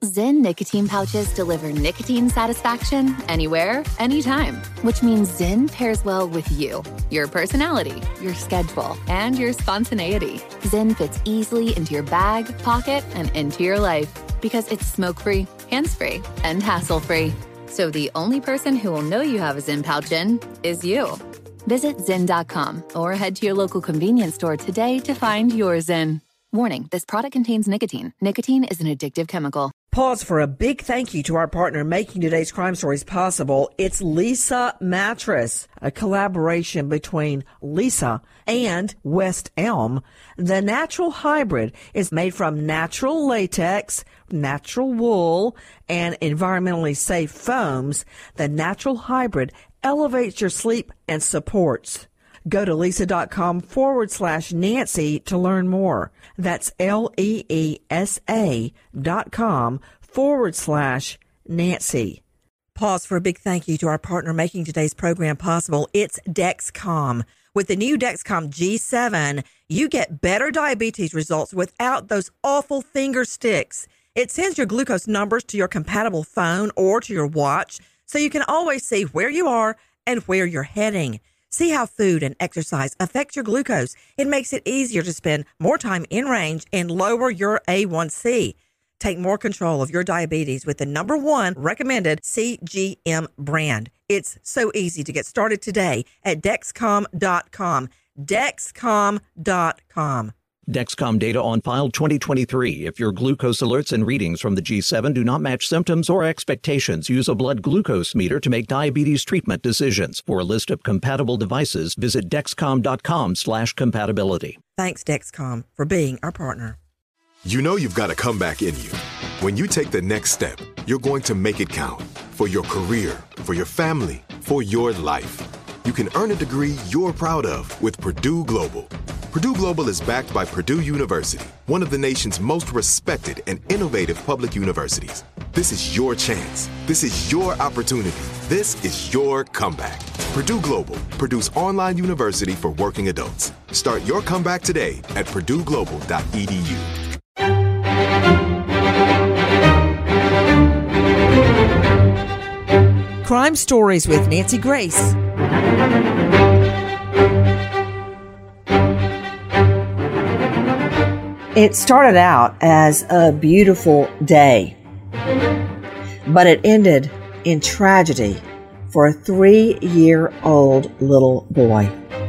Zyn nicotine pouches deliver nicotine satisfaction anywhere, anytime, which means Zyn pairs well with you, your personality, your schedule, and your spontaneity. Zyn fits easily into your bag, pocket, and into your life because it's smoke-free, hands-free, and hassle-free. So the only person who will know you have a Zyn pouch in is you. Visit Zyn.com or head to your local convenience store today to find your Zyn. Warning, this product contains nicotine. Nicotine is an addictive chemical. Pause for a big thank you to our partner making today's crime stories possible. It's Leesa Mattress, a collaboration between Leesa and West Elm. The natural hybrid is made from natural latex, natural wool, and environmentally safe foams. The natural hybrid elevates your sleep and supports. Go to Leesa.com/Nancy to learn more. That's LEESA.com/Nancy. Pause for a big thank you to our partner making today's program possible. It's Dexcom. With the new Dexcom G7, you get better diabetes results without those awful finger sticks. It sends your glucose numbers to your compatible phone or to your watch, so you can always see where you are and where you're heading. See how food and exercise affect your glucose. It makes it easier to spend more time in range and lower your A1C. Take more control of your diabetes with the #1 recommended CGM brand. It's so easy to get started today at Dexcom.com. Dexcom.com. Dexcom data on file 2023. If your glucose alerts and readings from the G7 do not match symptoms or expectations, use a blood glucose meter to make diabetes treatment decisions. For a list of compatible devices, visit Dexcom.com/compatibility. Thanks, Dexcom, for being our partner. You know you've got a comeback in you. When you take the next step, you're going to make it count. For your career, for your family, for your life. You can earn a degree you're proud of with Purdue Global. Purdue Global is backed by Purdue University, one of the nation's most respected and innovative public universities. This is your chance. This is your opportunity. This is your comeback. Purdue Global, Purdue's online university for working adults. Start your comeback today at purdueglobal.edu. Crime Stories with Nancy Grace. It started out as a beautiful day, but it ended in tragedy for a 3-year-old little boy.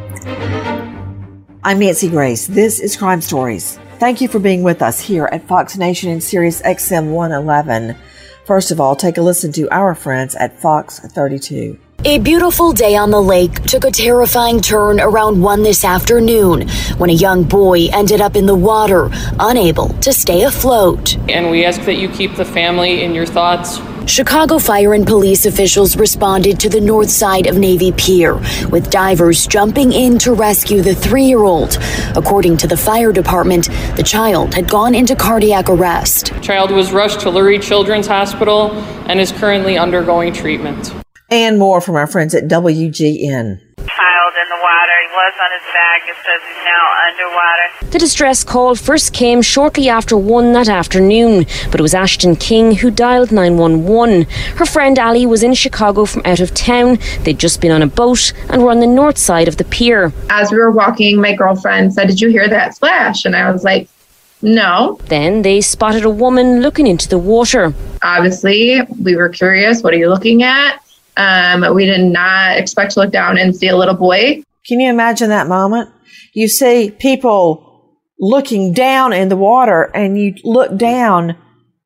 I'm Nancy Grace. This is Crime Stories. Thank you for being with us here at Fox Nation and Sirius XM 111. First of all, take a listen to our friends at Fox 32. A beautiful day on the lake took a terrifying turn around 1 this afternoon when a young boy ended up in the water, unable to stay afloat. And we ask that you keep the family in your thoughts. Chicago fire and police officials responded to the north side of Navy Pier, with divers jumping in to rescue the 3-year-old. According to the fire department, the child had gone into cardiac arrest. The child was rushed to Lurie Children's Hospital and is currently undergoing treatment. And more from our friends at WGN. Child in the water. He was on his back. It says he's now underwater. The distress call first came shortly after 1 that afternoon, but it was Ashton King who dialed 911. Her friend Ali was in Chicago from out of town. They'd just been on a boat and were on the north side of the pier. As we were walking, my girlfriend said, "Did you hear that splash?" And I was like, "No." Then they spotted a woman looking into the water. Obviously, we were curious. What are you looking at? We did not expect to look down and see a little boy. Can you imagine that moment? You see people looking down in the water and you look down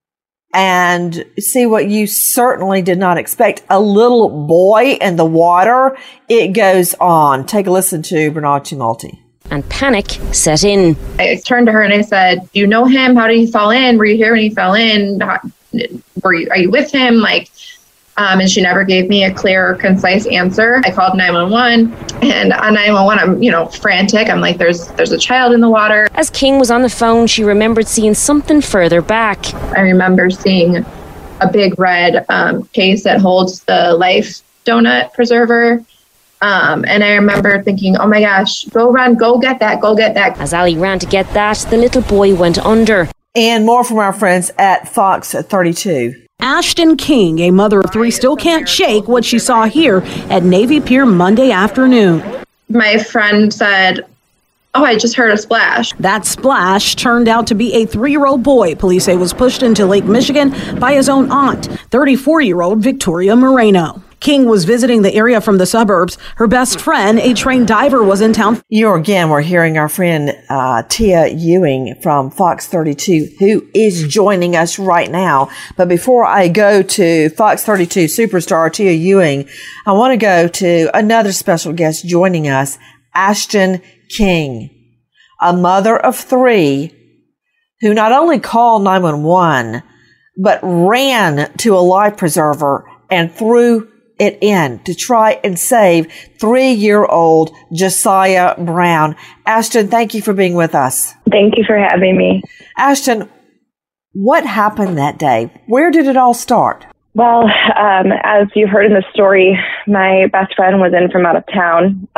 and see what you certainly did not expect. A little boy in the water. It goes on. Take a listen to Bernard Tumulty. And panic set in. I turned to her and I said, "Do you know him? How did he fall in? Were you here when he fell in? Are you with him?" And she never gave me a clear or concise answer. I called 911, and on 911, I'm, frantic. I'm like, there's a child in the water. As King was on the phone, she remembered seeing something further back. I remember seeing a big red case that holds the Life donut preserver. And I remember thinking, oh my gosh, go run, go get that. As Ali ran to get that, the little boy went under. And more from our friends at Fox 32. Ashton King, a mother of three, still can't shake what she saw here at Navy Pier Monday afternoon. My friend said, "Oh, I just heard a splash." That splash turned out to be a 3-year-old boy police say was pushed into Lake Michigan by his own aunt, 34-year-old Victoria Moreno. King was visiting the area from the suburbs. Her best friend, a trained diver, was in town. We're hearing our friend Tia Ewing from Fox 32, who is joining us right now. But before I go to Fox 32 superstar Tia Ewing, I want to go to another special guest joining us, Ashton King, a mother of 3 who not only called 911, but ran to a life preserver and threw it in to try and save 3-year-old Josiah Brown. Ashton, thank you for being with us. Thank you for having me. Ashton, what happened that day? Where did it all start? Well, as you heard in the story, my best friend was in from out of town.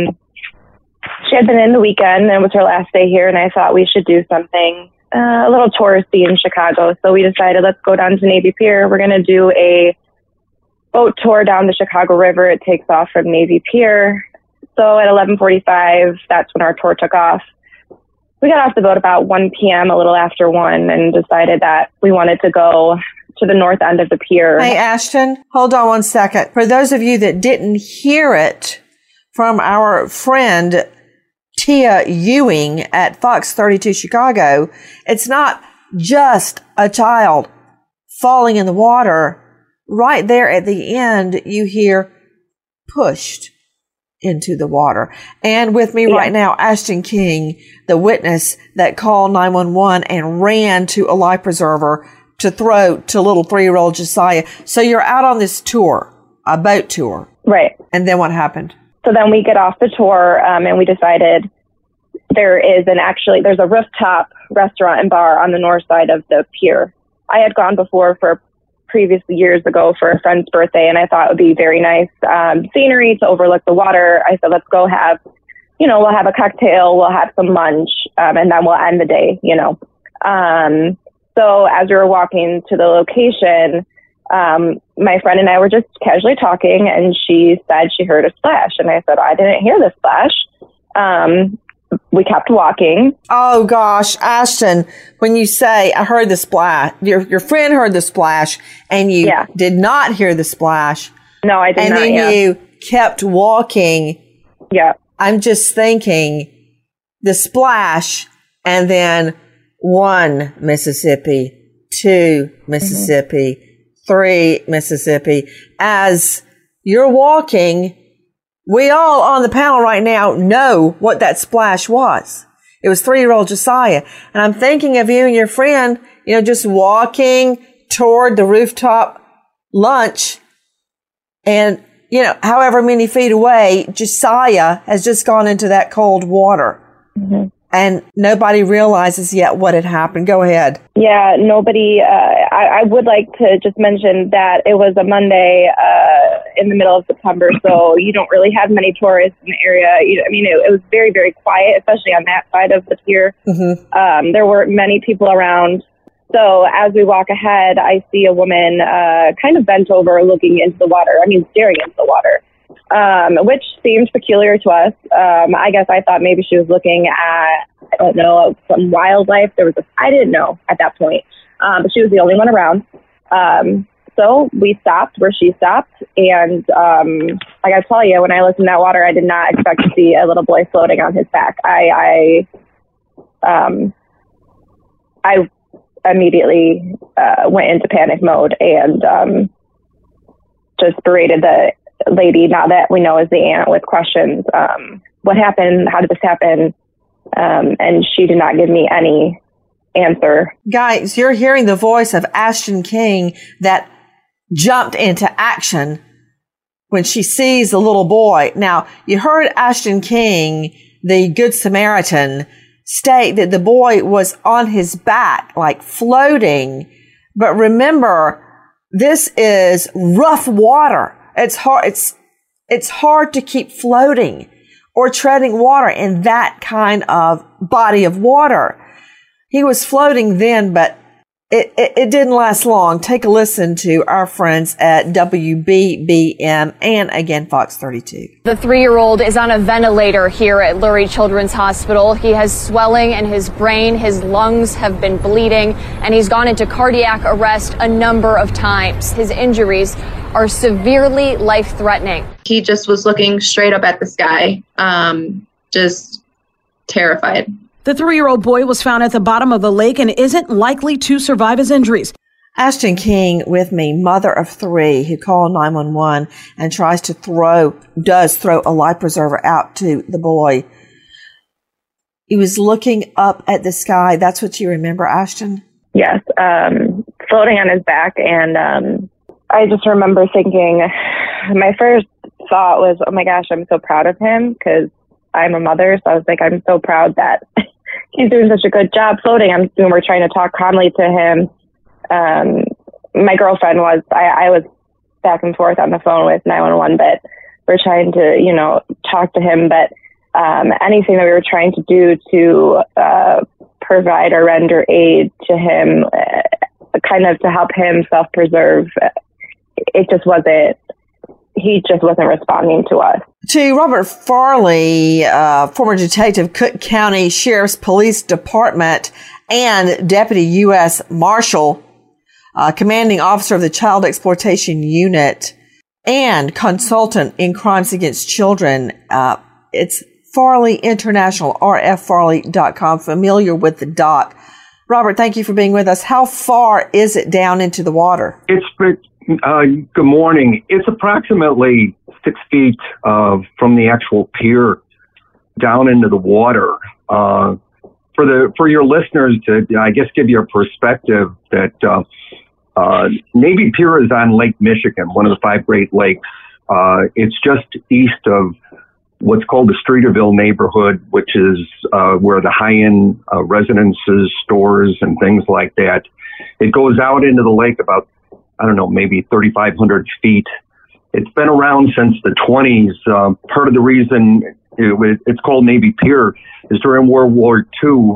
She had been in the weekend, and it was her last day here, and I thought we should do something a little touristy in Chicago. So we decided, let's go down to Navy Pier. We're going to do a boat tour down the Chicago River. It takes off from Navy Pier. So at 11:45, that's when our tour took off. We got off the boat about 1 p.m., a little after 1, and decided that we wanted to go to the north end of the pier. Hey, Ashton, hold on one second. For those of you that didn't hear it from our friend Tia Ewing at Fox 32 Chicago, it's not just a child falling in the water. Right there at the end, you hear pushed into the water. And with me right now, Ashton King, the witness that called 911 and ran to a life preserver to throw to little 3-year-old Josiah. So you're out on this tour, a boat tour. Right. And then what happened? So then we get off the tour, and we decided there's a rooftop restaurant and bar on the north side of the pier. I had gone before previously years ago for a friend's birthday, and I thought it would be very nice scenery to overlook the water. I said, let's go we'll have a cocktail, we'll have some lunch, and then we'll end the day, So as we were walking to the location, my friend and I were just casually talking, and she said she heard a splash, and I said, I didn't hear the splash. We kept walking. Oh gosh, Ashton, when you say I heard the splash, your friend heard the splash and you did not hear the splash. No, I did not. And then you kept walking. Yeah. I'm just thinking the splash and then 1 Mississippi, 2 Mississippi, 3 Mississippi. As you're walking, we all on the panel right now know what that splash was. It was 3-year-old Josiah. And I'm thinking of you and your friend, just walking toward the rooftop lunch. And, however many feet away, Josiah has just gone into that cold water. Mm-hmm. And nobody realizes yet what had happened. Go ahead. Yeah, nobody. I would like to just mention that it was a Monday in the middle of September, so you don't really have many tourists in the area. It was very, very quiet, especially on that side of the pier. Mm-hmm. There weren't many people around. So as we walk ahead, I see a woman kind of bent over looking into the water. Staring into the water. Which seemed peculiar to us. I guess I thought maybe she was looking at, some wildlife. I didn't know at that point, but she was the only one around. So we stopped where she stopped, and I gotta tell you, when I looked in that water, I did not expect to see a little boy floating on his back. I immediately went into panic mode and just berated the lady, now that we know is the aunt, with questions. What happened? How did this happen? And she did not give me any answer. Guys, you're hearing the voice of Ashton King that jumped into action when she sees the little boy. Now, you heard Ashton King, the Good Samaritan, state that the boy was on his back, like floating. But remember, this is rough water. It's hard to keep floating or treading water in that kind of body of water. He was floating then, but it didn't last long. Take a listen to our friends at WBBM and again Fox 32. The 3-year-old is on a ventilator here at Lurie Children's Hospital. He has swelling in his brain, his lungs have been bleeding, and he's gone into cardiac arrest a number of times. His injuries are severely life-threatening. He just was looking straight up at the sky, just terrified. The 3-year-old boy was found at the bottom of the lake and isn't likely to survive his injuries. Ashton King with me, mother of 3, who called 911 and does throw a life preserver out to the boy. He was looking up at the sky. That's what you remember, Ashton? Yes, floating on his back. And I just remember thinking, my first thought was, oh my gosh, I'm so proud of him, because I'm a mother. So I was like, I'm so proud that he's doing such a good job floating. We're trying to talk calmly to him. My girlfriend I was back and forth on the phone with 911, but we're trying to, talk to him. But anything that we were trying to do to provide or render aid to him, kind of to help him self-preserve, he just wasn't responding to us. To Robert Farley, former detective, Cook County Sheriff's Police Department and Deputy U.S. Marshal, commanding officer of the Child Exploitation Unit and consultant in crimes against children. It's Farley International, rffarley.com, familiar with the doc. Robert, thank you for being with us. How far is it down into the water? Good morning. It's approximately 6 feet from the actual pier down into the water. For your listeners to, I guess, give you a perspective that Navy Pier is on Lake Michigan, one of the 5 Great Lakes. It's just east of what's called the Streeterville neighborhood, which is where the high-end residences, stores, and things like that. It goes out into the lake about, I don't know, maybe 3,500 feet. It's been around since the 20s. Part of the reason it's called Navy Pier is during World War II,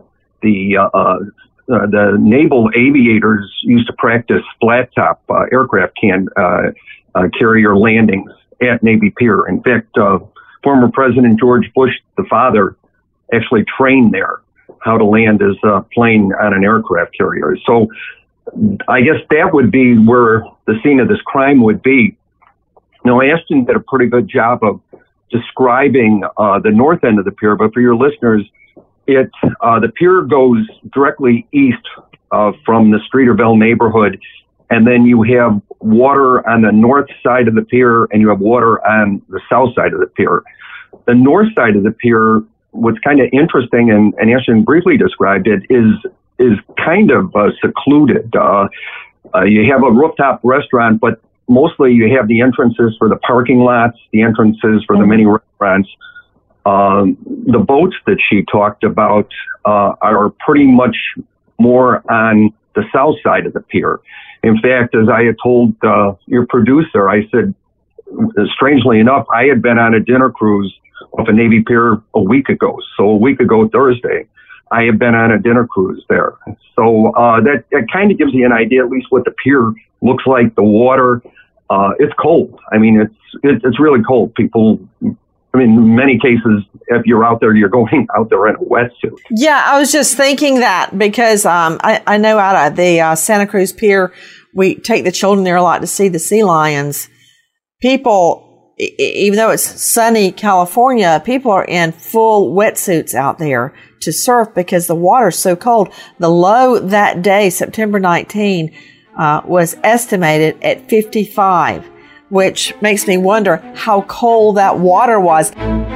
the naval aviators used to practice flat-top aircraft carrier landings at Navy Pier. In fact, former President George Bush, the father, actually trained there how to land his plane on an aircraft carrier. So I guess that would be where the scene of this crime would be. Now, Ashton did a pretty good job of describing the north end of the pier, but for your listeners, the pier goes directly east from the Streeterville neighborhood, and then you have water on the north side of the pier, and you have water on the south side of the pier. The north side of the pier, what's kind of interesting, and Ashton briefly described it, is kind of secluded. You have a rooftop restaurant, but mostly you have the entrances for the parking lots, the entrances for the mini restaurants. The boats that she talked about are pretty much more on the south side of the pier. In fact, as I had told your producer, I said, strangely enough, I had been on a dinner cruise off a Navy Pier a week ago. So a week ago Thursday, I have been on a dinner cruise there. So that kind of gives you an idea, at least what the pier looks like. The water, it's cold. I mean, it's really cold. People, I mean, in many cases, if you're out there, you're going out there in a wetsuit. Yeah, I was just thinking that because I know out at the Santa Cruz Pier, we take the children there a lot to see the sea lions. People, even though it's sunny California, people are in full wetsuits out there to surf because the water's so cold. The low that day, September 19, was estimated at 55, which makes me wonder how cold that water was.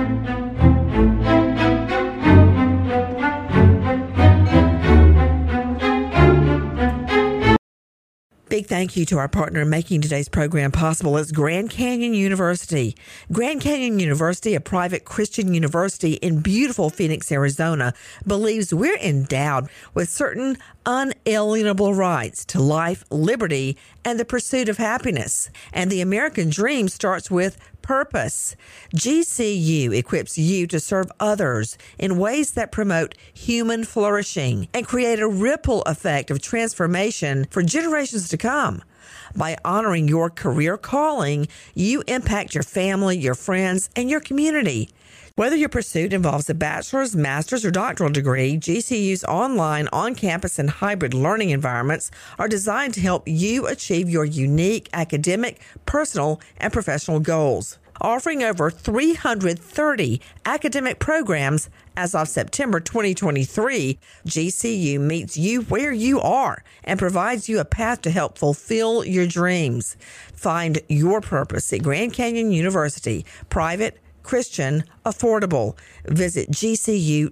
Big thank you to our partner in making today's program possible is Grand Canyon University. Grand Canyon University, a private Christian university in beautiful Phoenix, Arizona, believes we're endowed with certain unalienable rights to life, liberty, and the pursuit of happiness. And the American dream starts with purpose. GCU equips you to serve others in ways that promote human flourishing and create a ripple effect of transformation for generations to come. By honoring your career calling, you impact your family, your friends, and your community. Whether your pursuit involves a bachelor's, master's, or doctoral degree, GCU's online, on-campus, and hybrid learning environments are designed to help you achieve your unique academic, personal, and professional goals. Offering over 330 academic programs as of September 2023, GCU meets you where you are and provides you a path to help fulfill your dreams. Find your purpose at Grand Canyon University, private, Christian, affordable. Visit gcu.edu.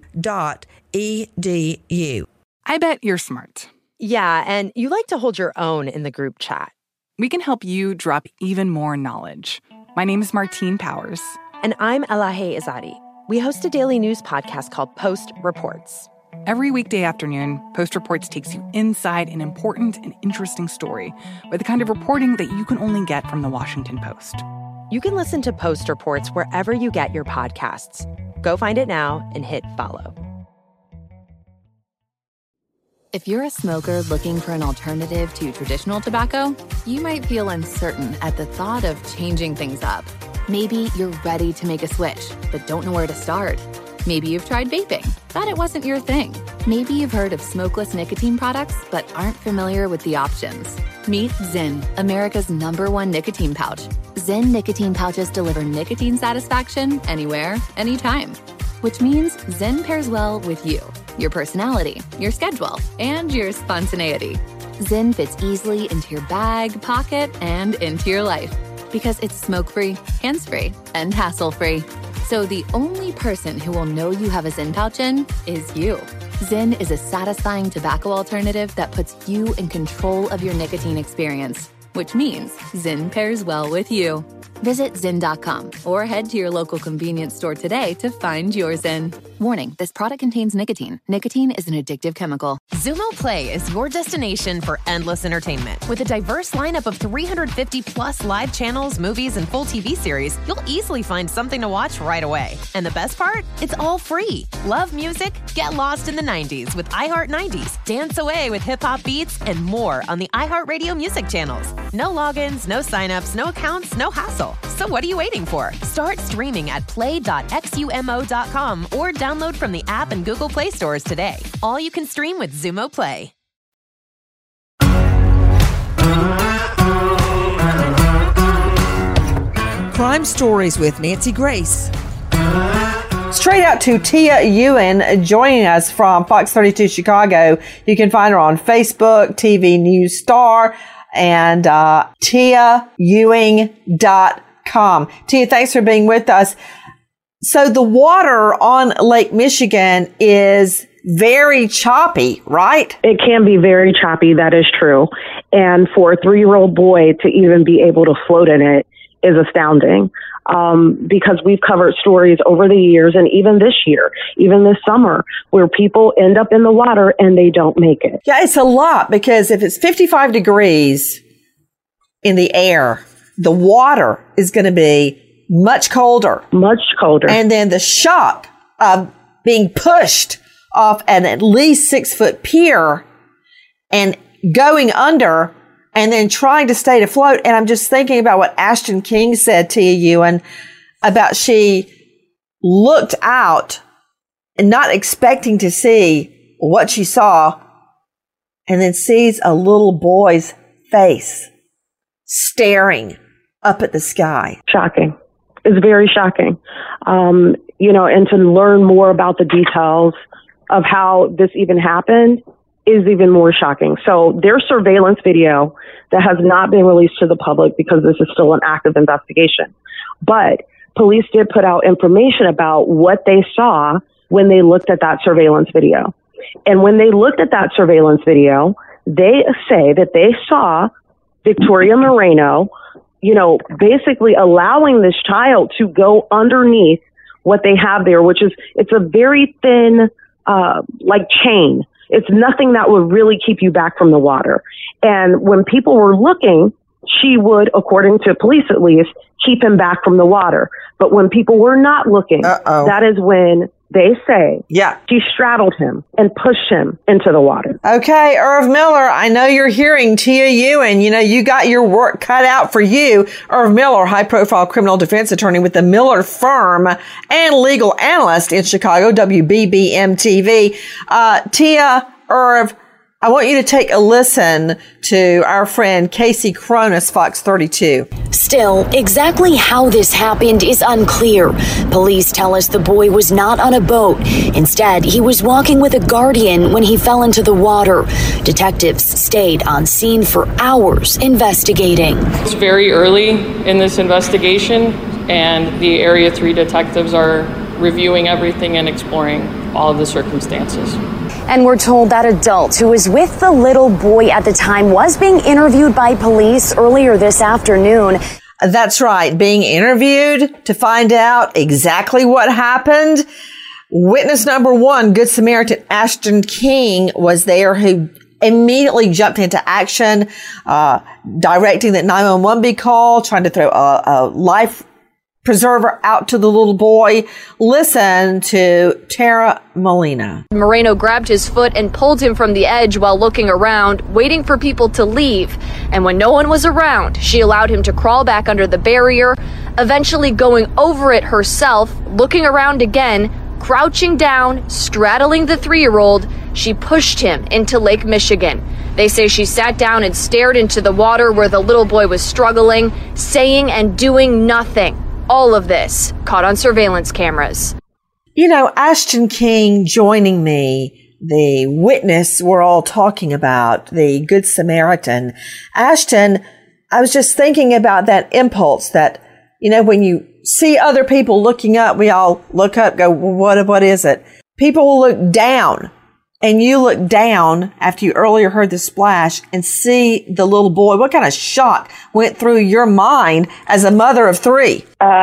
I bet you're smart. Yeah, and you like to hold your own in the group chat. We can help you drop even more knowledge. My name is Martine Powers. And I'm Elahe Izadi. We host a daily news podcast called Post Reports. Every weekday afternoon, Post Reports takes you inside an important and interesting story with the kind of reporting that you can only get from the Washington Post. You can listen to Post Reports wherever you get your podcasts. Go find it now and hit follow. If you're a smoker looking for an alternative to traditional tobacco, you might feel uncertain at the thought of changing things up. Maybe you're ready to make a switch, but don't know where to start. Maybe you've tried vaping, thought it wasn't your thing. Maybe you've heard of smokeless nicotine products, but aren't familiar with the options. Meet Zyn, America's #1 nicotine pouch. Zyn nicotine pouches deliver nicotine satisfaction anywhere, anytime. Which means Zyn pairs well with you, your personality, your schedule, and your spontaneity. Zyn fits easily into your bag, pocket, and into your life. Because it's smoke-free, hands-free, and hassle-free. So the only person who will know you have a Zyn pouch in is you. Zyn is a satisfying tobacco alternative that puts you in control of your nicotine experience, which means Zyn pairs well with you. Visit Zyn.com or head to your local convenience store today to find your Zyn. Warning, this product contains nicotine. Nicotine is an addictive chemical. Xumo Play is your destination for endless entertainment. With a diverse lineup of 350 plus live channels, movies, and full TV series, you'll easily find something to watch right away. And the best part? It's all free. Love music? Get lost in the 90s with iHeart 90s. Dance away with hip-hop beats and more on the iHeartRadio music channels. No logins, no signups, no accounts, no hassle. So what are you waiting for? Start streaming at play.xumo.com or download from the app and Google Play stores today. All you can stream with Xumo Play. Crime Stories with Nancy Grace. Straight out to Tia Ewing joining us from Fox 32 Chicago. You can find her on Facebook, TV News Star, and TiaEwing.com. Tia, thanks for being with us. So the water on Lake Michigan is very choppy, right? It can be very choppy. That is true. And for a 3-year-old boy to even be able to float in it is astounding. Because we've covered stories over the years and even this year, even this summer, where people end up in the water and they don't make it. Yeah, it's a lot because if it's 55 degrees in the air, the water is going to be much colder. Much colder. And then the shock of being pushed off an at least 6-foot pier and going under and then trying to stay afloat. And I'm just thinking about what Ashton King said to you and about she looked out and not expecting to see what she saw and then sees a little boy's face staring up at the sky. Shocking. It's very shocking. And to learn more about the details of how this even happened is even more shocking. So there's surveillance video that has not been released to the public because this is still an active investigation. But police did put out information about what they saw when they looked at that surveillance video. And when they looked at that surveillance video, they say that they saw Victoria Moreno, basically allowing this child to go underneath what they have there, which is, it's a very thin, chain. It's nothing that would really keep you back from the water. And when people were looking she would, according to police at least, keep him back from the water. But when people were not looking, that is when they say she straddled him and pushed him into the water. Okay, Irv Miller, I know you're hearing Tia Ewing. You know, you got your work cut out for you. Irv Miller, high-profile criminal defense attorney with the Miller firm and legal analyst in Chicago, WBBM-TV. Tia, Irv, I want you to take a listen to our friend Casey Cronus, Fox 32. Still, exactly how this happened is unclear. Police tell us the boy was not on a boat. Instead, he was walking with a guardian when he fell into the water. Detectives stayed on scene for hours investigating. It's very early in this investigation, and the Area 3 detectives are reviewing everything and exploring all of the circumstances. And we're told that adult who was with the little boy at the time was being interviewed by police earlier this afternoon. That's right, being interviewed to find out exactly what happened. Witness number one, Good Samaritan Ashton King, was there, who immediately jumped into action, directing that 911 be called, trying to throw a life preserver out to the little boy. Listen to Tara Molina. Moreno grabbed his foot and pulled him from the edge while looking around, waiting for people to leave. And when no one was around, she allowed him to crawl back under the barrier, eventually going over it herself, looking around again, crouching down, straddling the 3-year-old. She pushed him into Lake Michigan. They say she sat down and stared into the water where the little boy was struggling, saying and doing nothing. All of this caught on surveillance cameras. You know, Ashton King joining me, the witness we're all talking about, the Good Samaritan. Ashton, I was just thinking about that impulse that, you know, when you see other people looking up, we all look up, go, well, what is it? People will look down. And you look down after you earlier heard the splash and see the little boy. What kind of shock went through your mind as a mother of 3?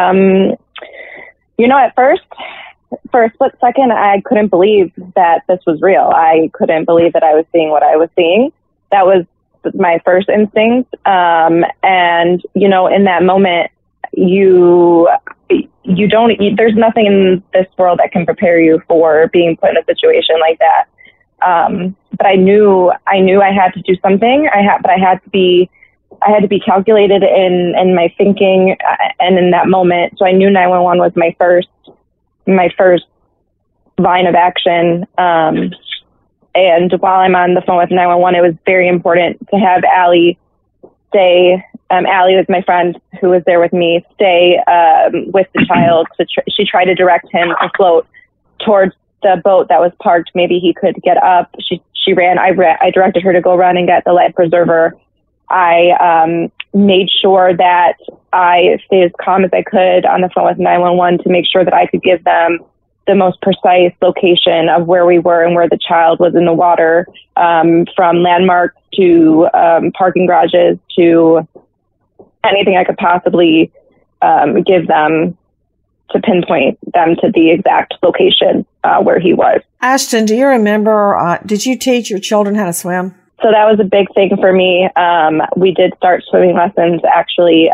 You know, at first, for a split second, I couldn't believe that this was real. I couldn't believe that I was seeing what I was seeing. That was my first instinct. And, you know, in that moment, there's nothing in this world that can prepare you for being put in a situation like that. But I knew I had to do something. But I had to be calculated in my thinking and in that moment. So I knew 911 was my first line of action. And while I'm on the phone with 911, it was very important to have Allie stay. Allie was my friend who was there with me, stay with the child. She tried to direct him to float towards the boat that was parked. Maybe he could get up. She ran. I directed her to go run and get the life preserver. I made sure that I stayed as calm as I could on the phone with 911 to make sure that I could give them the most precise location of where we were and where the child was in the water, from landmarks to parking garages to anything I could possibly give them to pinpoint them to the exact location where he was. Ashton, do you remember, did you teach your children how to swim? So that was a big thing for me. We did start swimming lessons. Actually,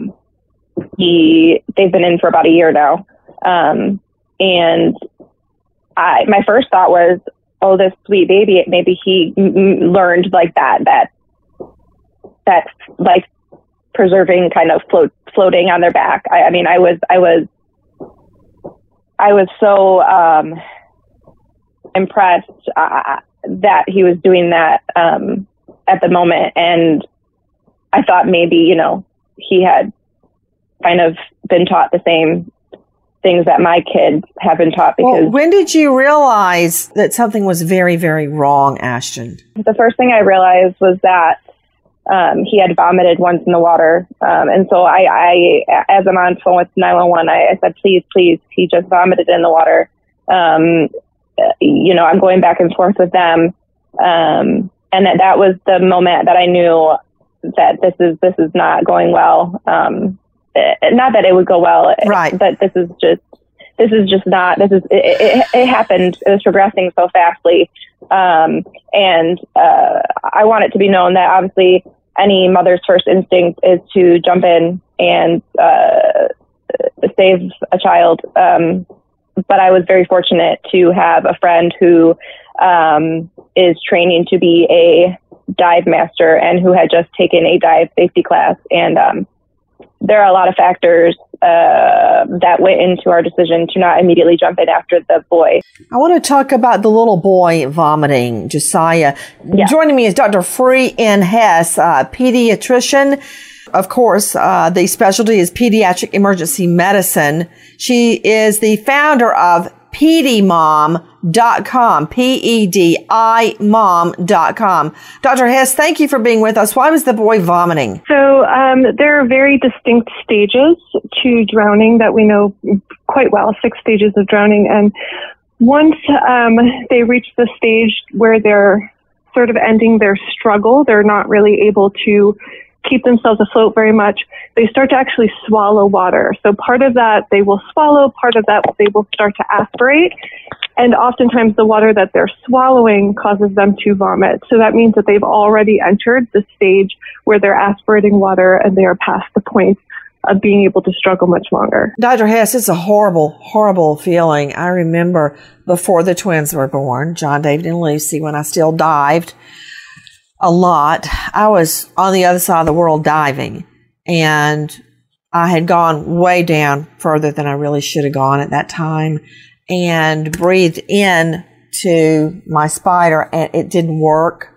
they've been in for about a year now. And my first thought was, oh, this sweet baby, maybe he learned like that like preserving kind of floating on their back. I mean, I was so impressed that he was doing that at the moment. And I thought maybe, you know, he had kind of been taught the same things that my kids have been taught. Because when did you realize that something was very, very wrong, Ashton? The first thing I realized was that he had vomited once in the water. And so I, as I'm on phone with 911, I said, please, he just vomited in the water. You know, I'm going back and forth with them. And that was the moment that I knew that this is not going well. Not that it would go well, right? But it happened. It was progressing so fastly. And I want it to be known that obviously any mother's first instinct is to jump in and save a child. But I was very fortunate to have a friend who is training to be a dive master and who had just taken a dive safety class. And there are a lot of factors that went into our decision to not immediately jump in after the boy. I want to talk about the little boy vomiting, Josiah. Yeah. Joining me is Dr. Free N. Hess, pediatrician. Of course, the specialty is pediatric emergency medicine. She is the founder of PediMom.com, PEDIMom.com. Dr. Hess, thank you for being with us. Why was the boy vomiting? So there are very distinct stages to drowning that we know quite well, 6 stages of drowning. And once they reach the stage where they're sort of ending their struggle, they're not really able to keep themselves afloat very much, they start to actually swallow water. So part of that they will swallow, part of that they will start to aspirate, and oftentimes the water that they're swallowing causes them to vomit. So that means that they've already entered the stage where they're aspirating water and they are past the point of being able to struggle much longer. Dr. Hess, it's a horrible, horrible feeling. I remember before the twins were born, John, David, and Lucy, when I still dived a lot, I was on the other side of the world diving, and I had gone way down further than I really should have gone at that time, and breathed in to my spider, and it didn't work.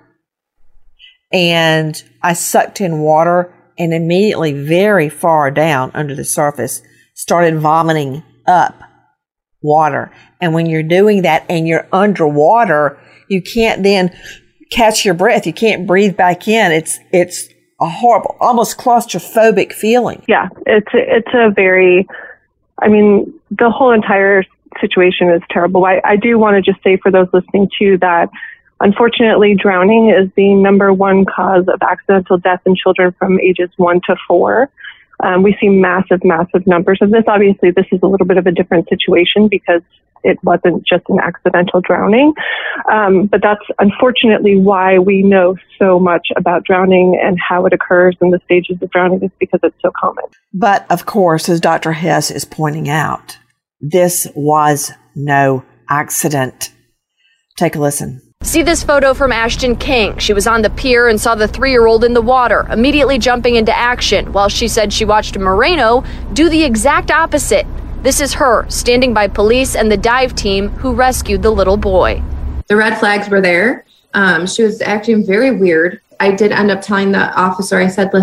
And I sucked in water and immediately very far down under the surface started vomiting up water. And when you're doing that and you're underwater, you can't then catch your breath. You can't breathe back in. It's a horrible, almost claustrophobic feeling. Yeah, it's a very, I mean, the whole entire situation is terrible. I do want to just say for those listening too that unfortunately drowning is the number one cause of accidental death in children from ages 1 to 4. We see massive numbers of this. Obviously, this is a little bit of a different situation because it wasn't just an accidental drowning. But that's unfortunately why we know so much about drowning and how it occurs in the stages of drowning, is because it's so common. But of course, as Dr. Hess is pointing out, this was no accident. Take a listen. See this photo from Ashton King. She was on the pier and saw the 3-year-old in the water, immediately jumping into action, while she said she watched Moreno do the exact opposite. This is her, standing by police and the dive team who rescued the little boy. The red flags were there. She was acting very weird. I did end up telling the officer, I said,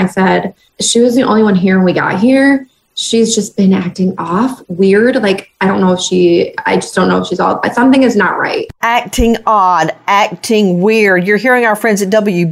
she was the only one here when we got here. She's just been acting off, weird. I just don't know if she's something is not right. Acting odd, acting weird. You're hearing our friends at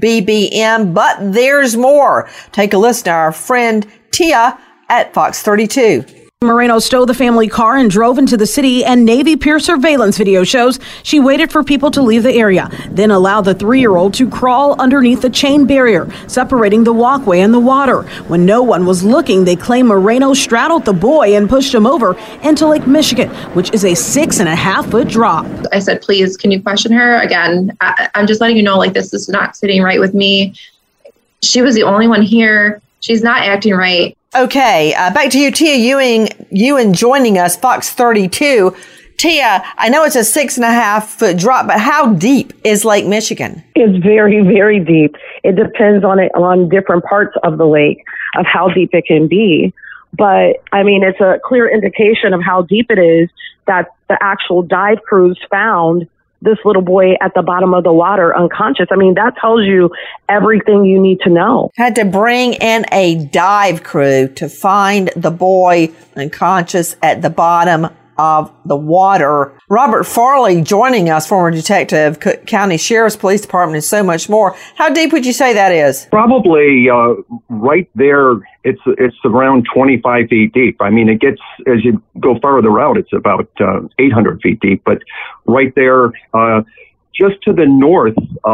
WBBM, but there's more. Take a listen to our friend Tia at Fox 32. Moreno stole the family car and drove into the city, and Navy Pier surveillance video shows she waited for people to leave the area, then allowed the 3-year-old to crawl underneath the chain barrier, separating the walkway and the water. When no one was looking, they claim Moreno straddled the boy and pushed him over into Lake Michigan, which is a 6.5-foot drop. I said, please, can you question her? Again, I'm just letting you know, this is not sitting right with me. She was the only one here. She's not acting right. Okay, back to you, Tia Ewing joining us, Fox 32. Tia, I know it's a 6.5-foot drop, but how deep is Lake Michigan? It's very, very deep. It depends on different parts of the lake of how deep it can be. But I mean, it's a clear indication of how deep it is that the actual dive crews found this little boy at the bottom of the water unconscious. I mean, that tells you everything you need to know. Had to bring in a dive crew to find the boy unconscious at the bottom of the water. Robert Farley joining us, former detective, Cook County Sheriff's Police Department, and so much more. How deep would you say that is? Probably right there. It's around 25 feet deep. I mean, it gets, as you go farther out, it's about 800 feet deep. But right there, just to the north,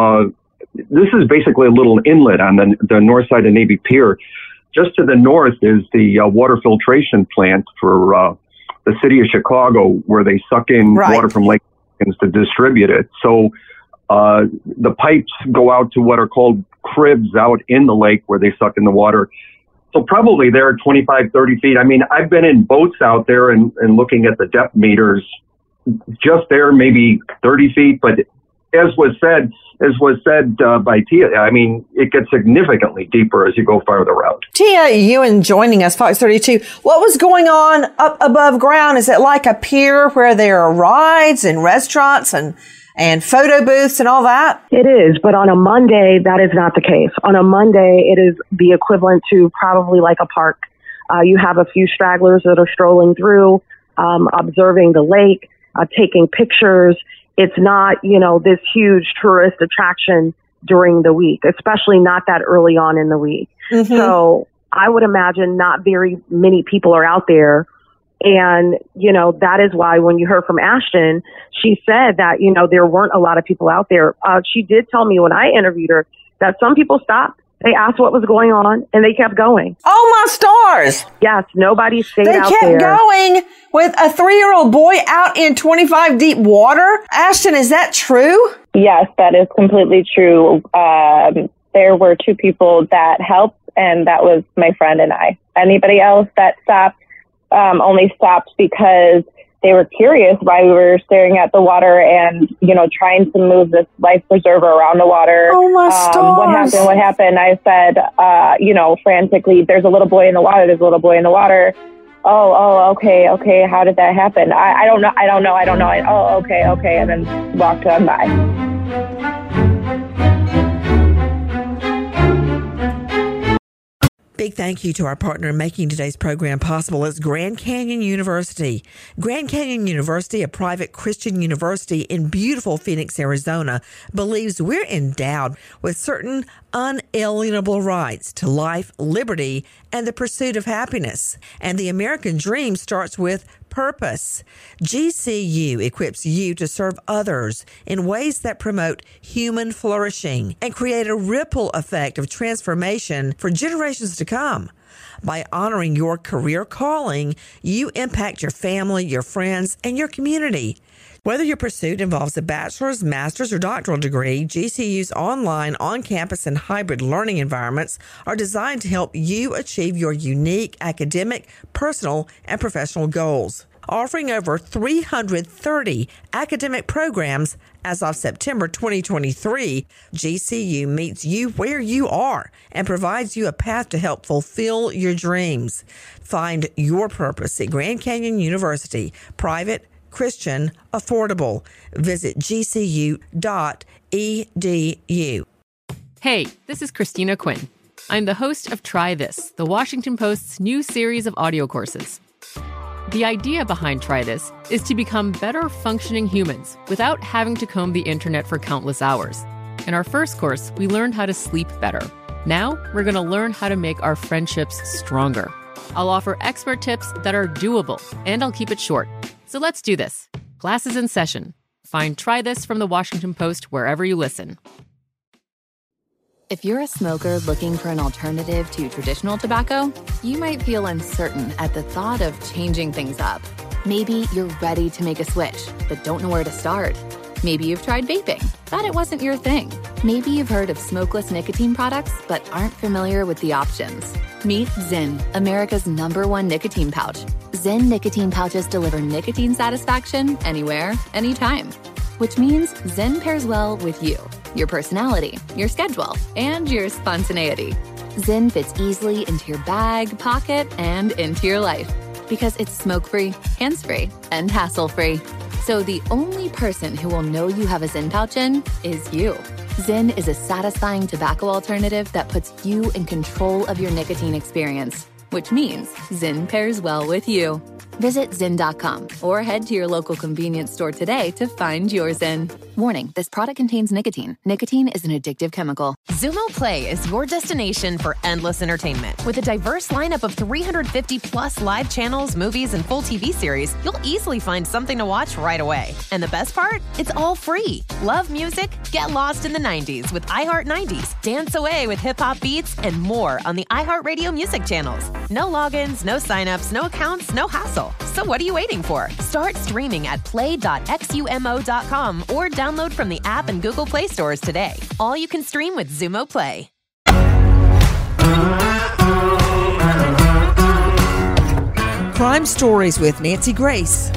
this is basically a little inlet on the north side of Navy Pier. Just to the north is the water filtration plant for the city of Chicago, where they suck in water from Lake to distribute it. So The pipes go out to what are called cribs out in the lake where they suck in the water. So probably there are 25, 30 feet. I mean, I've been in boats out there and looking at the depth meters just there, maybe 30 feet. But as was said by Tia, I mean, it gets significantly deeper as you go farther out. Tia Ewan joining us, Fox 32. What was going on up above ground? Is it like a pier where there are rides and restaurants and photo booths and all that? It is, but on a Monday, that is not the case. On a Monday, it is the equivalent to probably like a park. You have a few stragglers that are strolling through, observing the lake, taking pictures. It's not, this huge tourist attraction during the week, especially not that early on in the week. Mm-hmm. So I would imagine not very many people are out there. And, that is why when you heard from Ashton, she said that, there weren't a lot of people out there. She did tell me when I interviewed her that some people stopped. They asked what was going on, and they kept going. Oh, my stars. Yes, nobody stayed out there. They kept going with a 3-year-old boy out in 25 deep water. Ashton, is that true? Yes, that is completely true. There were 2 people that helped, and that was my friend and I. Anybody else that stopped only stopped because they were curious why we were staring at the water and, trying to move this life preserver around the water. Oh, my stars. What happened? I said, frantically, there's a little boy in the water. Oh, okay. How did that happen? I don't know. Oh, okay. And then walked on by. Big thank you to our partner in making today's program possible is Grand Canyon University. Grand Canyon University, a private Christian university in beautiful Phoenix, Arizona, believes we're endowed with certain unalienable rights to life, liberty, and the pursuit of happiness. And the American dream starts with purpose. GCU equips you to serve others in ways that promote human flourishing and create a ripple effect of transformation for generations to come. By honoring your career calling, you impact your family, your friends, and your community. Whether your pursuit involves a bachelor's, master's, or doctoral degree, GCU's online, on-campus, and hybrid learning environments are designed to help you achieve your unique academic, personal, and professional goals. Offering over 330 academic programs as of September 2023, GCU meets you where you are and provides you a path to help fulfill your dreams. Find your purpose at Grand Canyon University, private, Christian, affordable. Visit gcu.edu. Hey, this is Christina Quinn. I'm the host of Try This, the Washington Post's new series of audio courses. The idea behind Try This is to become better functioning humans without having to comb the internet for countless hours. In our first course, we learned how to sleep better. Now, we're going to learn how to make our friendships stronger. I'll offer expert tips that are doable, and I'll keep it short. So let's do this. Class is in session. Find Try This from the Washington Post wherever you listen. If you're a smoker looking for an alternative to traditional tobacco, you might feel uncertain at the thought of changing things up. Maybe you're ready to make a switch, but don't know where to start. Maybe you've tried vaping, thought it wasn't your thing. Maybe you've heard of smokeless nicotine products, but aren't familiar with the options. Meet Zyn, America's #1 nicotine pouch. Zyn nicotine pouches deliver nicotine satisfaction anywhere, anytime. Which means Zyn pairs well with you, your personality, your schedule, and your spontaneity. Zyn fits easily into your bag, pocket, and into your life. Because it's smoke-free, hands-free, and hassle-free. So the only person who will know you have a Zyn pouch in is you. Zyn is a satisfying tobacco alternative that puts you in control of your nicotine experience, which means Zyn pairs well with you. Visit Zyn.com or head to your local convenience store today to find your Zyn. Warning, this product contains nicotine. Nicotine is an addictive chemical. Xumo Play is your destination for endless entertainment. With a diverse lineup of 350 plus live channels, movies, and full TV series, you'll easily find something to watch right away. And the best part? It's all free. Love music? Get lost in the 90s with iHeart 90s. Dance away with hip-hop beats and more on the iHeartRadio music channels. No logins, no signups, no accounts, no hassle. real. So what are you waiting for? Start streaming at play.xumo.com or download from the app and Google Play stores today. All you can stream with Xumo Play. Crime Stories with Nancy Grace.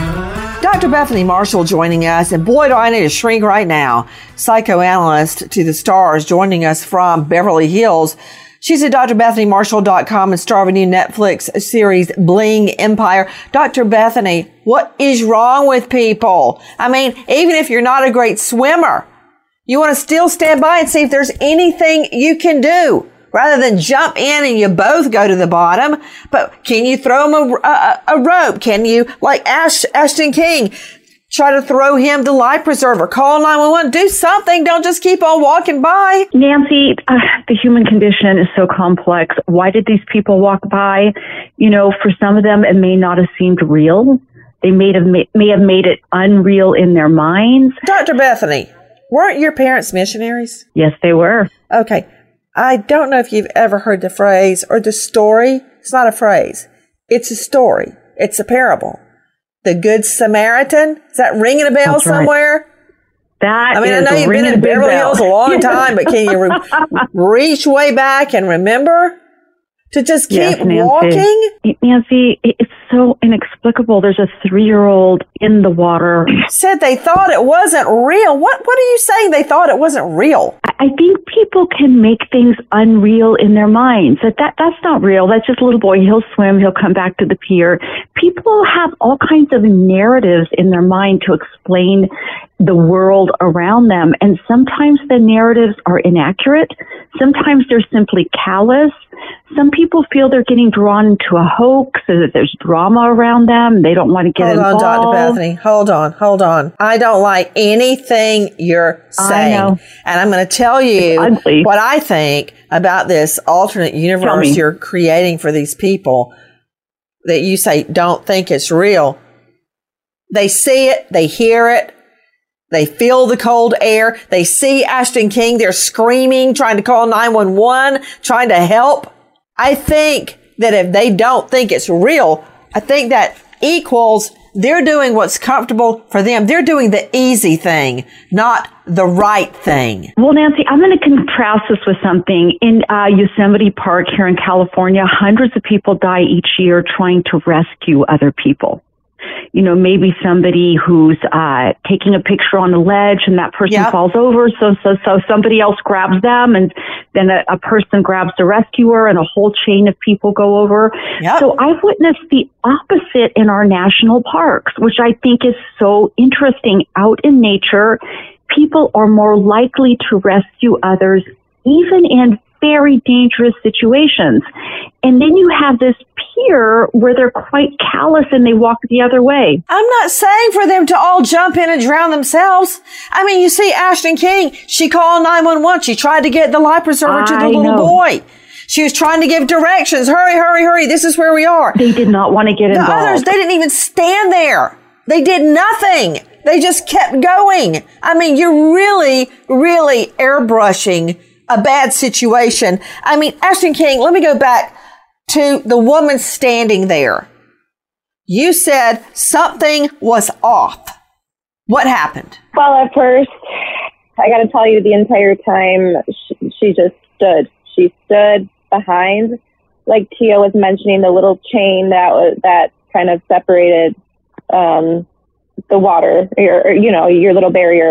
Dr. Bethany Marshall joining us, and boy, do I need to shrink right now. Psychoanalyst to the stars joining us from Beverly Hills. She's at drbethanymarshall.com and star of a new Netflix series, Bling Empire. Dr. Bethany, what is wrong with people? I mean, even if you're not a great swimmer, you want to still stand by and see if there's anything you can do rather than jump in and you both go to the bottom. But can you throw him a rope? Can you, like Ashton King, try to throw him the life preserver? Call 911. Do something. Don't just keep on walking by. Nancy, the human condition is so complex. Why did these people walk by? You know, for some of them, it may not have seemed real. They may have made it unreal in their minds. Dr. Bethany, weren't your parents missionaries? Yes, they were. Okay. I don't know if you've ever heard the phrase or the story. It's not a phrase. It's a story. It's a parable. The Good Samaritan? Is that ringing a bell That's somewhere? Right. I know you've been in Beverly Hills a long time, but can you reach way back and remember to just keep walking? Nancy, it's so inexplicable. There's a 3-year-old in the water. Said they thought it wasn't real. What are you saying? They thought it wasn't real. I think people can make things unreal in their minds. That's not real. That's just a little boy. He'll swim. He'll come back to the pier. People have all kinds of narratives in their mind to explain the world around them. And sometimes the narratives are inaccurate. Sometimes they're simply callous. Some people feel they're getting drawn into a hoax, so that there's drama around them. They don't want to get involved. Hold on, Dr. Bethany. Hold on. I don't like anything you're saying. I know. And I'm going to tell you what I think about this alternate universe you're creating for these people that you say don't think it's real. They see it. They hear it. They feel the cold air. They see Ashton King. They're screaming, trying to call 911, trying to help. I think that if they don't think it's real, I think that equals they're doing what's comfortable for them. They're doing the easy thing, not the right thing. Well, Nancy, I'm going to contrast this with something. In Yosemite Park here in California, hundreds of people die each year trying to rescue other people. You know, maybe somebody who's taking a picture on a ledge and that person falls over. So somebody else grabs them, and then a person grabs the rescuer, and a whole chain of people go over. Yep. So I've witnessed the opposite in our national parks, which I think is so interesting. Out in nature, people are more likely to rescue others, even in very dangerous situations. And then you have this pier where they're quite callous and they walk the other way. I'm not saying for them to all jump in and drown themselves. I mean, you see Ashton King, she called 911. She tried to get the life preserver to the little boy. She was trying to give directions. Hurry, hurry, hurry. This is where we are. They did not want to get involved. The others, they didn't even stand there. They did nothing. They just kept going. I mean, you're really, really airbrushing a bad situation. I mean, Ashton King, let me go back to the woman standing there. You said something was off. What happened? Well, at first, I got to tell you, the entire time, she just stood. She stood behind, like Tia was mentioning, the little chain that kind of separated the water, your little barrier.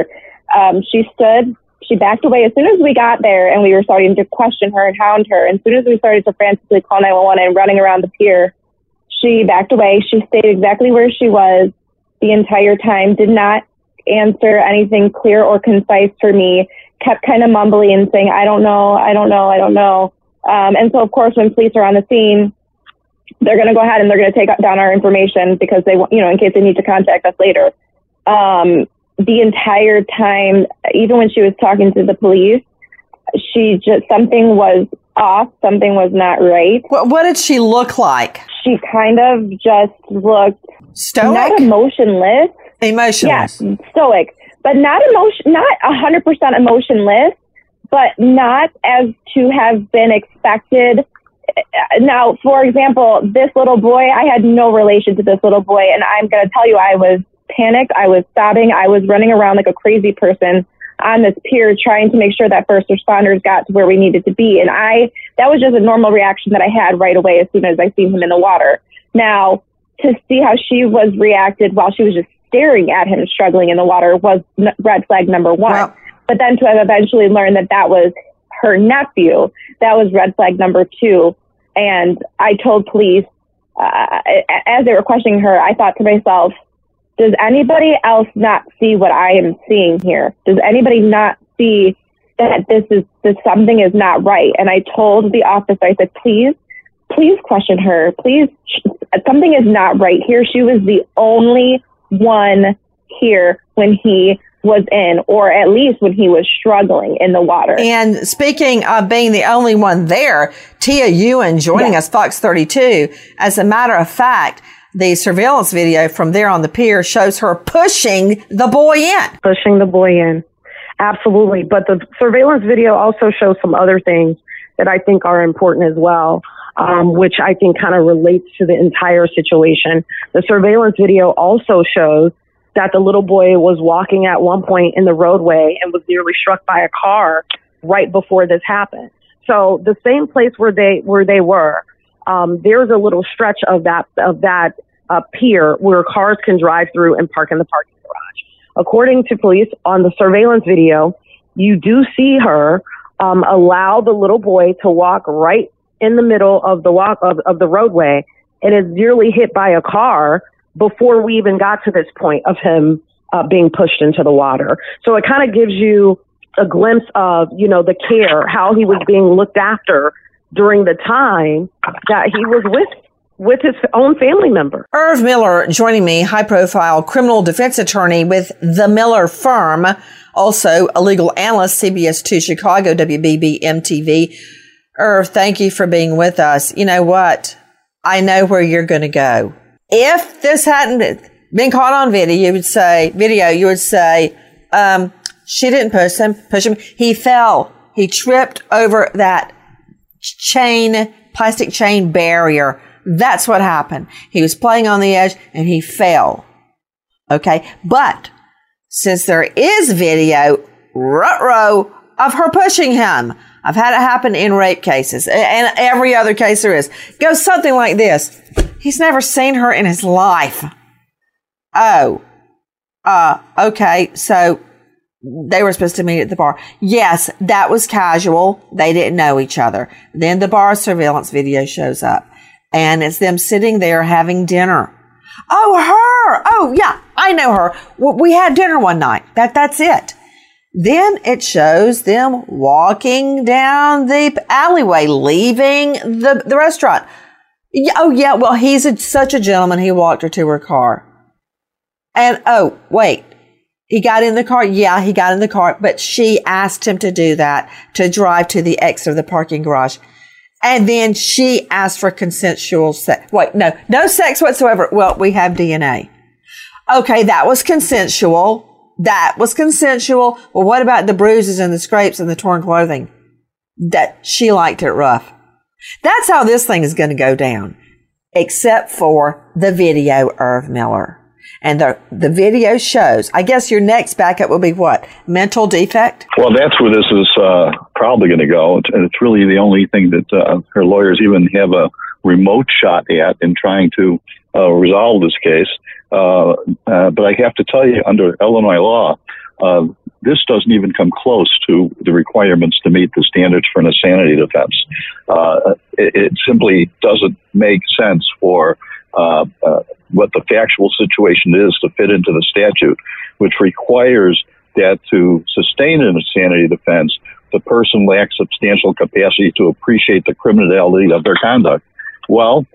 She stood. She backed away as soon as we got there, and we were starting to question her and hound her. And as soon as we started to frantically call 911 and running around the pier, she backed away. She stayed exactly where she was the entire time, did not answer anything clear or concise for me, kept kind of mumbling and saying, I don't know. And so, of course, when police are on the scene, they're going to go ahead and they're going to take down our information because they, in case they need to contact us later. The entire time, even when she was talking to the police, something was off. Something was not right. What did she look like? She kind of just looked stoic, not emotionless. Emotionless. Yeah, stoic, but not 100% emotionless, but not as to have been expected now, for example, this little boy, I had no relation to this little boy. And I'm going to tell you, I was panicked. I was sobbing. I was running around like a crazy person on this pier trying to make sure that first responders got to where we needed to be. And that was just a normal reaction that I had right away as soon as I seen him in the water. Now, to see how she was reacted while she was just staring at him struggling in the water was red flag number one. Wow. But then to have eventually learned that was her nephew, that was red flag number two. And I told police, as they were questioning her, I thought to myself, does anybody else not see what I am seeing here? Does anybody not see that that something is not right? And I told the officer, I said, please question her. Please, something is not right here. She was the only one here when he was in, or at least when he was struggling in the water. And speaking of being the only one there, Tia Ewan joining us, Fox 32. As a matter of fact, the surveillance video from there on the pier shows her pushing the boy in. Pushing the boy in. Absolutely. But the surveillance video also shows some other things that I think are important as well, which I think kind of relates to the entire situation. The surveillance video also shows that the little boy was walking at one point in the roadway and was nearly struck by a car right before this happened. So the same place where they were, there's a little stretch of that pier where cars can drive through and park in the parking garage. According to police on the surveillance video, you do see her allow the little boy to walk right in the middle of the roadway and is nearly hit by a car before we even got to this point of him being pushed into the water. So it kind of gives you a glimpse of, the care, how he was being looked after during the time that he was with his own family member. Irv Miller joining me, high-profile criminal defense attorney with the Miller firm, also a legal analyst, CBS 2 Chicago, WBB MTV. Irv, thank you for being with us. You know what? I know where you're going to go. If this hadn't been caught on video, you would say, she didn't push him. He fell. He tripped over that plastic chain barrier. That's what happened. He was playing on the edge and he fell. Okay. But since there is video, of her pushing him, I've had it happen in rape cases and every other case there is. It goes something like this. He's never seen her in his life. Okay. So they were supposed to meet at the bar. Yes, that was casual. They didn't know each other. Then the bar surveillance video shows up and it's them sitting there having dinner. Oh, her. Oh, yeah, I know her. We had dinner one night. That's it. Then it shows them walking down the alleyway, leaving the restaurant. Oh, yeah. Well, he's such a gentleman. He walked her to her car. And, oh, wait. He got in the car. Yeah, he got in the car. But she asked him to do that, to drive to the exit of the parking garage. And then she asked for consensual sex. Wait, no sex whatsoever. Well, we have DNA. Okay, that was consensual. Well, what about the bruises and the scrapes and the torn clothing? That she liked it rough. That's how this thing is going to go down, except for the video, Irv Miller. And the video shows, I guess your next backup will be what? Mental defect? Well, that's where this is probably going to go. And it's really the only thing that her lawyers even have a remote shot at in trying to resolve this case. But I have to tell you, under Illinois law, this doesn't even come close to the requirements to meet the standards for an insanity defense. It simply doesn't make sense for what the factual situation is to fit into the statute, which requires that to sustain an insanity defense, the person lacks substantial capacity to appreciate the criminality of their conduct. Well,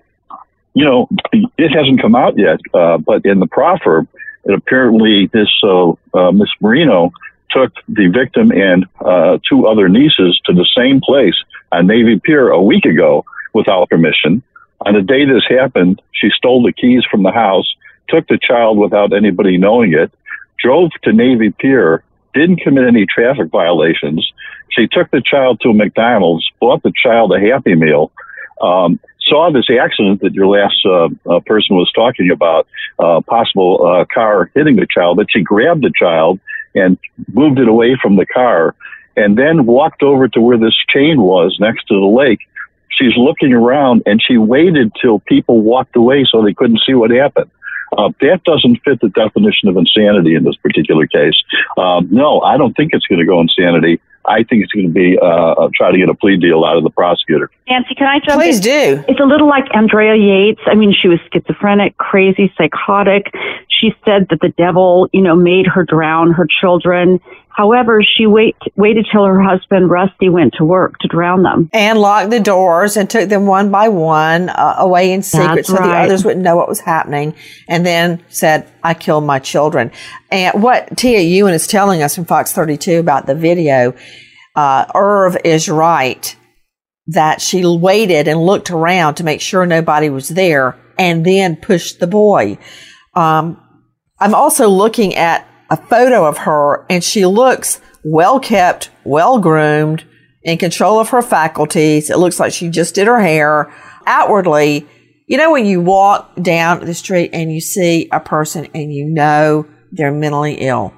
it hasn't come out yet, but in the proffer, it apparently this Miss Marino took the victim and two other nieces to the same place on Navy Pier a week ago without permission. On the day this happened, she stole the keys from the house, took the child without anybody knowing it, drove to Navy Pier, didn't commit any traffic violations. She took the child to a McDonald's, bought the child a Happy Meal, saw this accident that your last person was talking about, possible car hitting the child, that she grabbed the child and moved it away from the car and then walked over to where this chain was next to the lake. She's looking around and she waited till people walked away so they couldn't see what happened. That doesn't fit the definition of insanity in this particular case. No, I don't think it's going to go insanity. I think it's going to be try to get a plea deal out of the prosecutor. Nancy, can I jump in? Please do. It's a little like Andrea Yates. I mean, she was schizophrenic, crazy, psychotic. She said that the devil, made her drown her children. However, she waited till her husband, Rusty, went to work to drown them. And locked the doors and took them one by one away in secret. That's so right. the others wouldn't know what was happening. And then said, I killed my children. And what Tia Ewan is telling us from Fox 32 about the video, Irv is right that she waited and looked around to make sure nobody was there and then pushed the boy. I'm also looking at a photo of her, and she looks well kept, well groomed, in control of her faculties. It looks like she just did her hair. Outwardly, when you walk down the street and you see a person and they're mentally ill,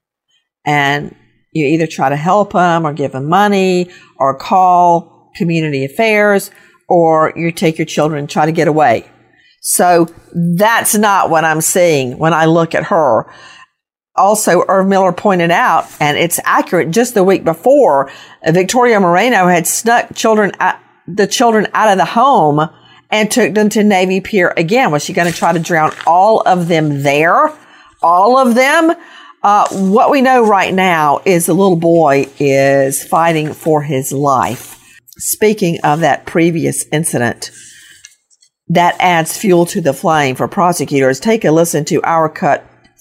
and you either try to help them or give them money or call community affairs, or you take your children and try to get away. So that's not what I'm seeing when I look at her. Also, Irv Miller pointed out, and it's accurate, just the week before, Victoria Moreno had snuck the children out of the home and took them to Navy Pier again. Was she going to try to drown all of them there? All of them? What we know right now is the little boy is fighting for his life. Speaking of that previous incident, that adds fuel to the flame for prosecutors. Take a listen to our cut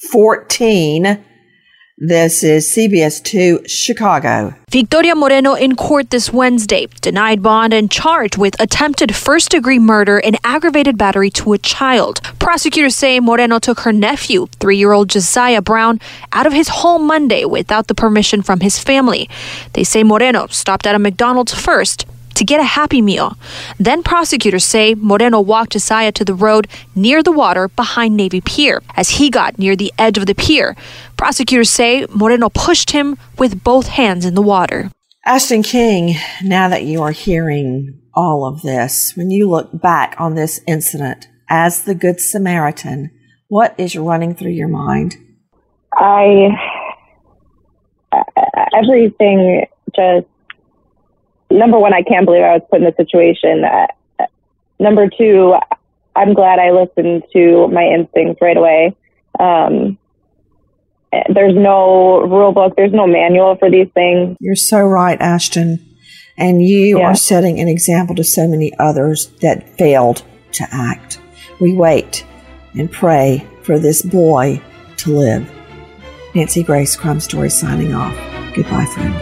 14. This is CBS 2 Chicago. Victoria Moreno in court this Wednesday, denied bond and charged with attempted first-degree murder and aggravated battery to a child. Prosecutors say Moreno took her nephew, 3-year-old Josiah Brown, out of his home Monday without the permission from his family. They say Moreno stopped at a McDonald's first to get a Happy Meal. Then prosecutors say Moreno walked Josiah to the road near the water behind Navy Pier. As he got near the edge of the pier, prosecutors say Moreno pushed him with both hands in the water. Ashton King, now that you are hearing all of this, when you look back on this incident as the Good Samaritan, what is running through your mind? Everything just, number one, I can't believe I was put in this situation. Number two, I'm glad I listened to my instincts right away. There's no rule book. There's no manual for these things. You're so right, Ashton. And you are setting an example to so many others that failed to act. We wait and pray for this boy to live. Nancy Grace, Crime Story, signing off. Goodbye, friend.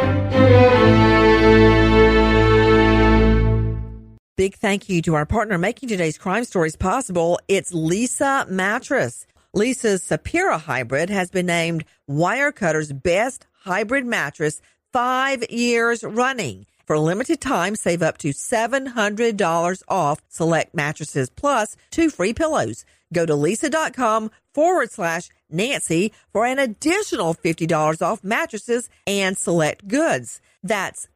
Big thank you to our partner making today's crime stories possible. It's Leesa Mattress. Leesa's Sapira Hybrid has been named Wirecutter's best hybrid mattress 5 years running. For a limited time, save up to $700 off select mattresses plus 2 free pillows. Go to Leesa.com/Nancy for an additional $50 off mattresses and select goods. That's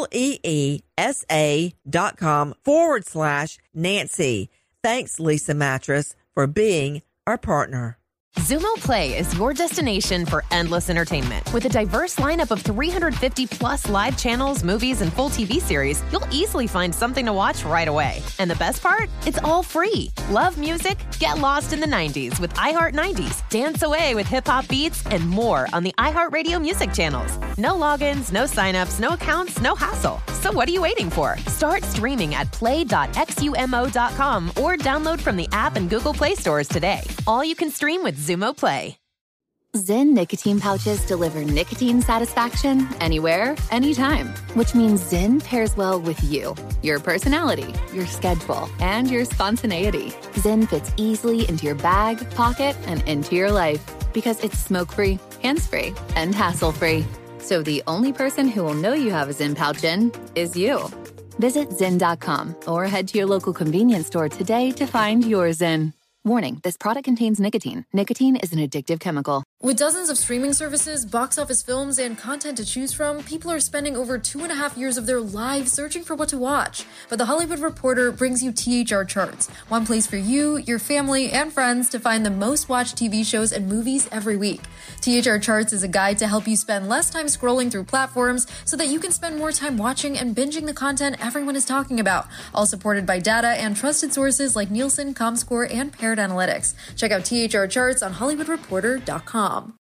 LEESA.com/Nancy. Thanks, Leesa Mattress, for being our partner. Xumo Play is your destination for endless entertainment. With a diverse lineup of 350 plus live channels, movies, and full TV series, you'll easily find something to watch right away. And the best part? It's all free. Love music? Get lost in the 90s with iHeart 90s. Dance away with hip-hop beats and more on the iHeartRadio music channels. No logins, no signups, no accounts, no hassle. So what are you waiting for? Start streaming at play.xumo.com or download from the app and Google Play stores today. All you can stream with Xumo Play. Zyn nicotine pouches deliver nicotine satisfaction anywhere, anytime, which means Zyn pairs well with you, your personality, your schedule, and your spontaneity. Zyn fits easily into your bag, pocket, and into your life because it's smoke-free, hands-free, and hassle-free. So the only person who will know you have a Zyn pouch in is you. Visit Zyn.com or head to your local convenience store today to find your Zyn. Warning, this product contains nicotine. Nicotine is an addictive chemical. With dozens of streaming services, box office films, and content to choose from, people are spending over 2.5 years of their lives searching for what to watch. But The Hollywood Reporter brings you THR Charts, one place for you, your family, and friends to find the most watched TV shows and movies every week. THR Charts is a guide to help you spend less time scrolling through platforms so that you can spend more time watching and binging the content everyone is talking about, all supported by data and trusted sources like Nielsen, Comscore, and Parrot Analytics. Check out THR Charts on HollywoodReporter.com.